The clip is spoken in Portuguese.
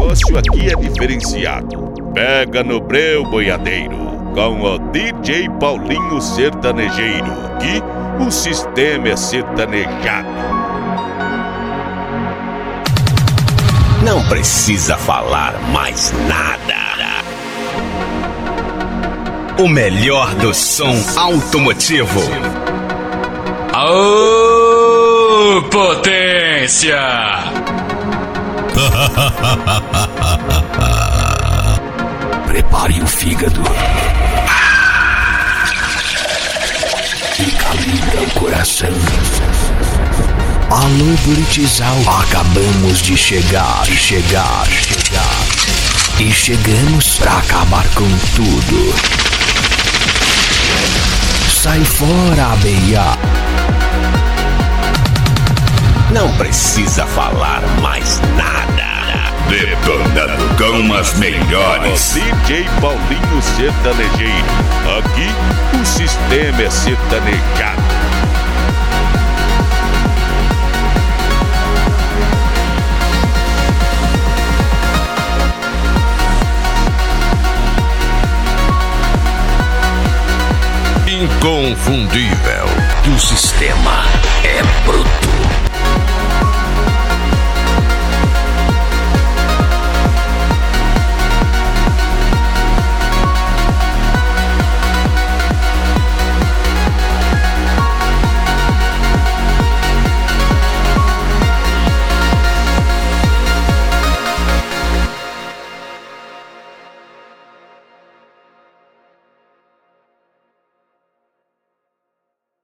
negócio aqui é diferenciado. Pega no breu boiadeiro com o DJ Paulinho Sertanejeiro, que o sistema é sertanejado. Não precisa falar mais nada. O melhor do som automotivo. Aô, potência! Prepare o fígado e calibra o coração. Alô, Buritizal, acabamos de chegar. E chegamos pra acabar com tudo. Sai fora, abeia. Não precisa falar mais nada. Detonando com as melhores. O DJ Paulinho Sertanejeiro, aqui o sistema é sertanejado. Inconfundível. E o sistema é bruto.